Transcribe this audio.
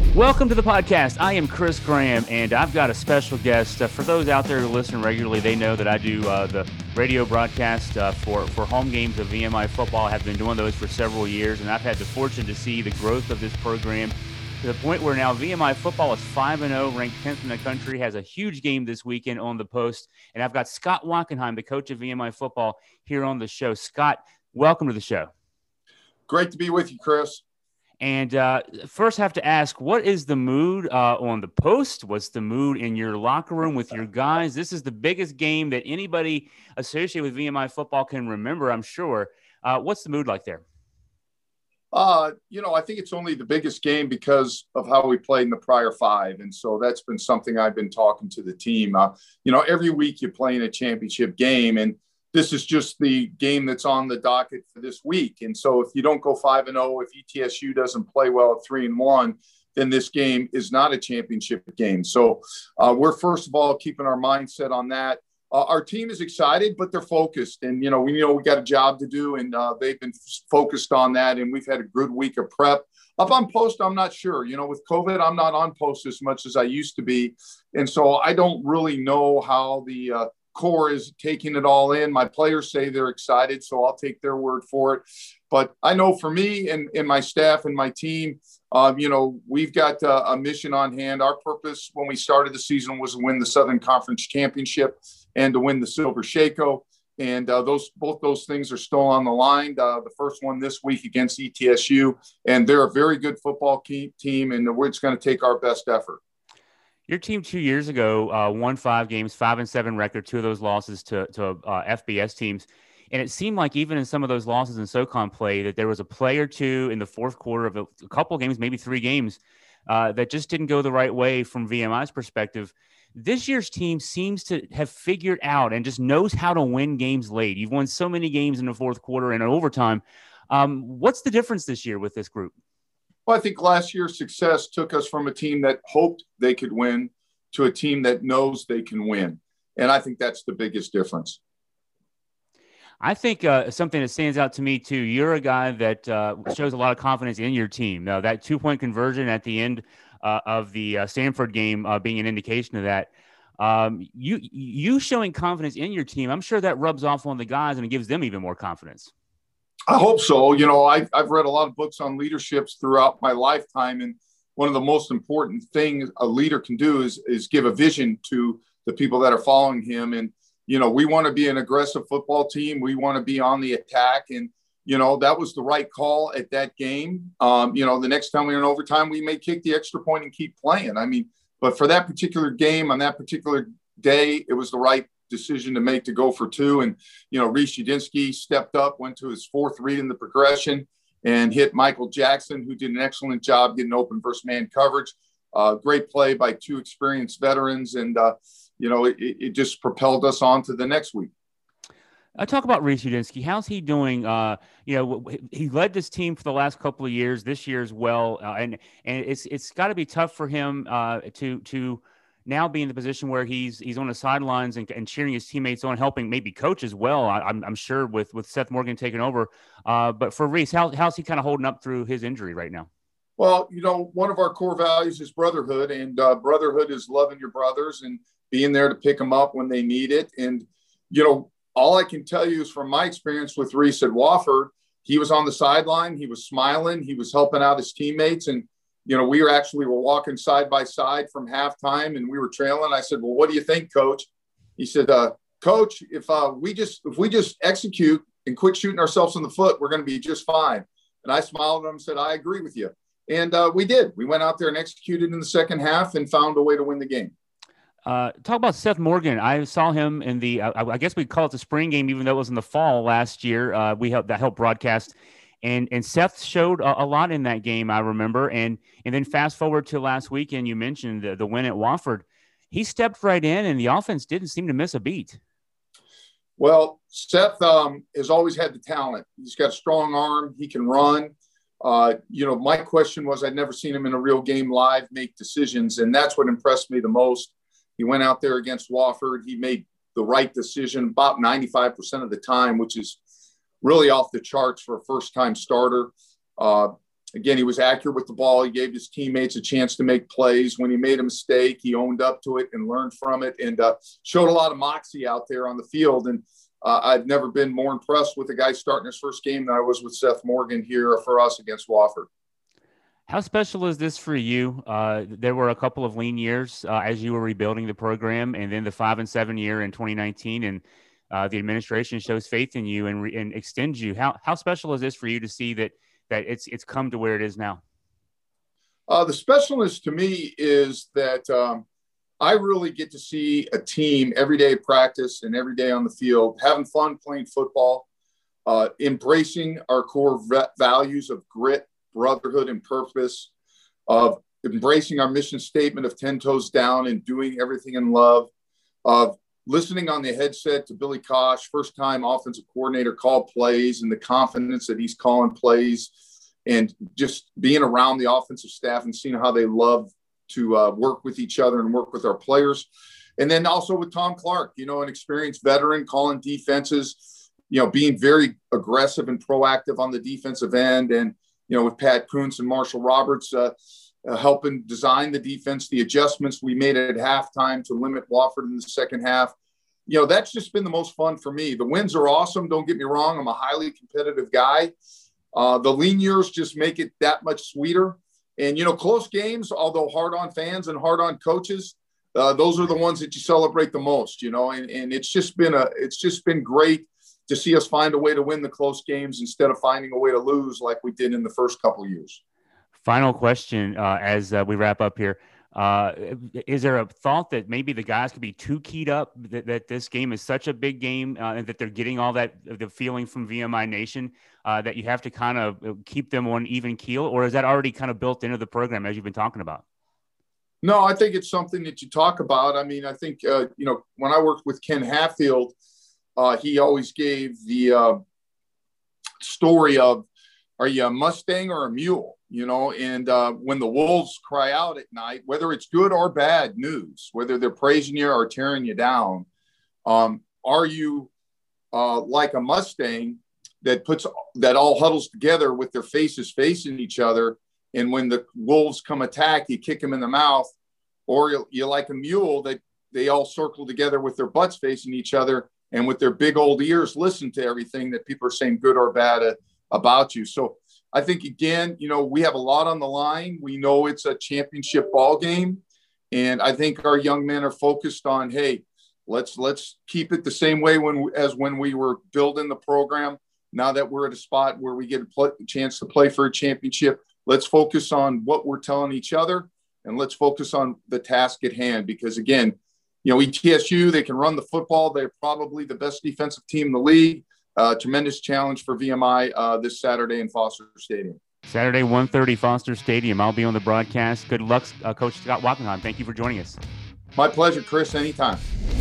Welcome to the podcast. I am Chris Graham, and I've got a special guest. For those out there who listen regularly, they know that I do the radio broadcast for home games of VMI football. I have been doing those for several years, and I've had the fortune to see the growth of this program to the point where now VMI football is 5-0, ranked 10th in the country, has a huge game this weekend on the Post. And I've got Scott Wachenheim, the coach of VMI football, here on the show. Scott, welcome to the show. Great to be with you, Chris. And first have to ask, what is the mood on the Post? What's the mood in your locker room with your guys? This is the biggest game that anybody associated with VMI football can remember, I'm sure. What's the mood like there? I think it's only the biggest game because of how we played in the prior five. And so that's been something I've been talking to the team. Every week you play in a championship game, and this is just the game that's on the docket for this week. And so if you don't go 5-0, if ETSU doesn't play well at 3-1, then this game is not a championship game. So we're first of all keeping our mindset on that. Our team is excited, but they're focused. And, we got a job to do, and they've been focused on that. And we've had a good week of prep. Up on Post, I'm not sure. With COVID, I'm not on Post as much as I used to be. And so I don't really know how the core is taking it all in. My players say they're excited, so I'll take their word for it. But I know for me and my staff and my team, we've got a mission on hand. Our purpose when we started the season was to win the Southern Conference Championship and to win the Silver Shako. And both those things are still on the line. The first one this week against ETSU, and they're a very good football team, and we're just going to take our best effort. Your team 2 years ago won 5 games, 5-7 record, 2 of those losses to FBS teams. And it seemed like even in some of those losses in SoCon play that there was a play or two in the fourth quarter of a couple of games, maybe 3 games, that just didn't go the right way from VMI's perspective. This year's team seems to have figured out and just knows how to win games late. You've won so many games in the fourth quarter and in overtime. What's the difference this year with this group? Well, I think last year's success took us from a team that hoped they could win to a team that knows they can win. And I think that's the biggest difference. I think something that stands out to me, too, you're a guy that shows a lot of confidence in your team. Now, that 2-point conversion at the end of the Stanford game being an indication of that. You showing confidence in your team, I'm sure that rubs off on the guys and it gives them even more confidence. I hope so. I've read a lot of books on leaderships throughout my lifetime. And one of the most important things a leader can do is give a vision to the people that are following him. And, we want to be an aggressive football team. We want to be on the attack. And, that was the right call at that game. The next time we were in overtime, we may kick the extra point and keep playing. But for that particular game on that particular day, it was the right decision to make to go for 2. And, Reese Udinsky stepped up, went to his 4th read in the progression and hit Michael Jackson, who did an excellent job getting open versus man coverage. Great play by 2 experienced veterans. And, it just propelled us on to the next week. Talk about Reese Udinsky. How's he doing? He led this team for the last couple of years, this year as well. And it's got to be tough for him to now be in the position where he's on the sidelines and cheering his teammates on, helping maybe coach as well. I'm sure with Seth Morgan taking over. But for Reese, how's he kind of holding up through his injury right now? Well, one of our core values is brotherhood, and brotherhood is loving your brothers and being there to pick them up when they need it. And, all I can tell you is from my experience with Reese at Wofford, he was on the sideline. He was smiling. He was helping out his teammates. And, we were walking side by side from halftime and we were trailing. I said, well, what do you think, Coach? He said, Coach, if we just execute and quit shooting ourselves in the foot, we're going to be just fine. And I smiled at him and said, I agree with you. And we did. We went out there and executed in the second half and found a way to win the game. Talk about Seth Morgan. I saw him in the, I guess we'd call it the spring game, even though it was in the fall last year. That helped broadcast. And Seth showed a lot in that game, I remember. And then fast forward to last weekend, you mentioned the win at Wofford. He stepped right in, and the offense didn't seem to miss a beat. Well, Seth has always had the talent. He's got a strong arm. He can run. My question was I'd never seen him in a real game live make decisions, and that's what impressed me the most. He went out there against Wofford. He made the right decision about 95% of the time, which is really off the charts for a first-time starter. Again, he was accurate with the ball. He gave his teammates a chance to make plays. When he made a mistake, he owned up to it and learned from it, and showed a lot of moxie out there on the field. And I've never been more impressed with a guy starting his first game than I was with Seth Morgan here for us against Wofford. How special is this for you? There were a couple of lean years as you were rebuilding the program, and then the 5-7 year in 2019, and the administration shows faith in you and extends you. How special is this for you to see that it's come to where it is now? The specialness to me is that I really get to see a team every day at practice and every day on the field, having fun playing football, embracing our core values of grit, brotherhood, and purpose, of embracing our mission statement of 10 toes down and doing everything in love, of listening on the headset to Billy Kosh, first-time offensive coordinator, call plays, and the confidence that he's calling plays, and just being around the offensive staff and seeing how they love to work with each other and work with our players. And then also with Tom Clark, an experienced veteran calling defenses, being very aggressive and proactive on the defensive end. And, with Pat Kuntz and Marshall Roberts helping design the defense, the adjustments we made at halftime to limit Wofford in the second half. That's just been the most fun for me. The wins are awesome. Don't get me wrong. I'm a highly competitive guy. The lean years just make it that much sweeter. And, close games, although hard on fans and hard on coaches, those are the ones that you celebrate the most, and it's just been great to see us find a way to win the close games instead of finding a way to lose like we did in the first couple of years. Final question as we wrap up here. Is there a thought that maybe the guys could be too keyed up, that this game is such a big game and that they're getting all the feeling from VMI Nation that you have to kind of keep them on even keel, or is that already kind of built into the program as you've been talking about? No, I think it's something that you talk about. I mean, I think, when I worked with Ken Hatfield, he always gave the story of, are you a Mustang or a mule? And when the wolves cry out at night, whether it's good or bad news, whether they're praising you or tearing you down, are you like a Mustang that all huddles together with their faces facing each other, and when the wolves come attack, you kick them in the mouth? Or you're like a mule that they all circle together with their butts facing each other, and with their big old ears listen to everything that people are saying good or bad about you. So I think, again, we have a lot on the line. We know it's a championship ball game. And I think our young men are focused on, hey, let's keep it the same way as when we were building the program. Now that we're at a spot where we get a chance to play for a championship, let's focus on what we're telling each other, and let's focus on the task at hand. Because, again, ETSU, they can run the football. They're probably the best defensive team in the league. Tremendous challenge for VMI this Saturday in Foster Stadium. Saturday, 1:30, Foster Stadium. I'll be on the broadcast. Good luck, Coach Scott Wachenheim. Thank you for joining us. My pleasure, Chris. Anytime.